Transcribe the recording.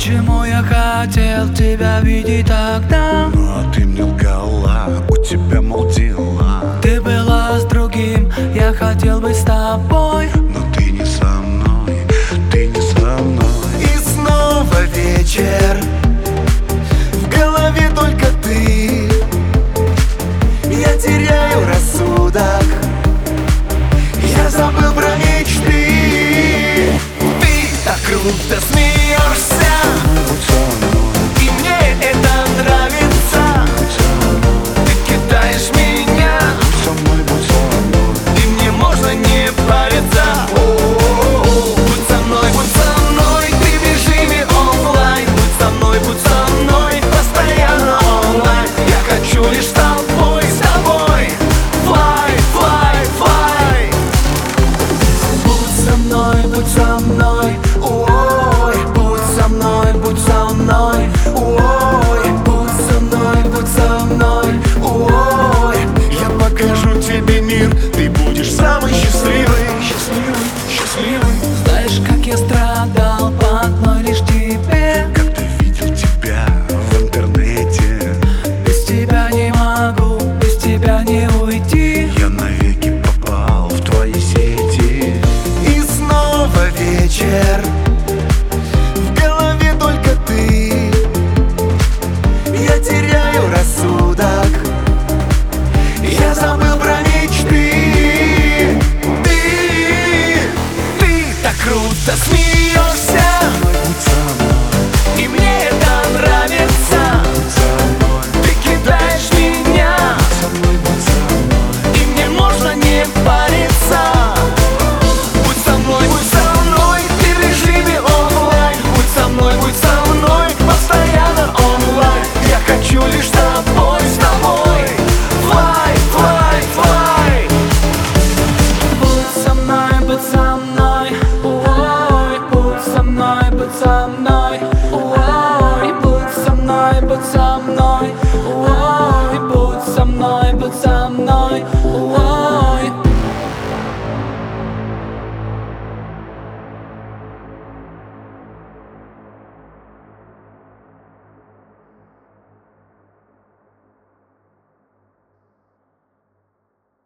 Почему я хотел тебя видеть тогда? Ну а ты мне лгала, у тебя мол дела. Ты была с другим, я хотел быть с тобой. Но ты не со мной, ты не со мной. И снова вечер, в голове только ты. Я теряю рассудок, я забыл про мечты. Ты так круто смеешься,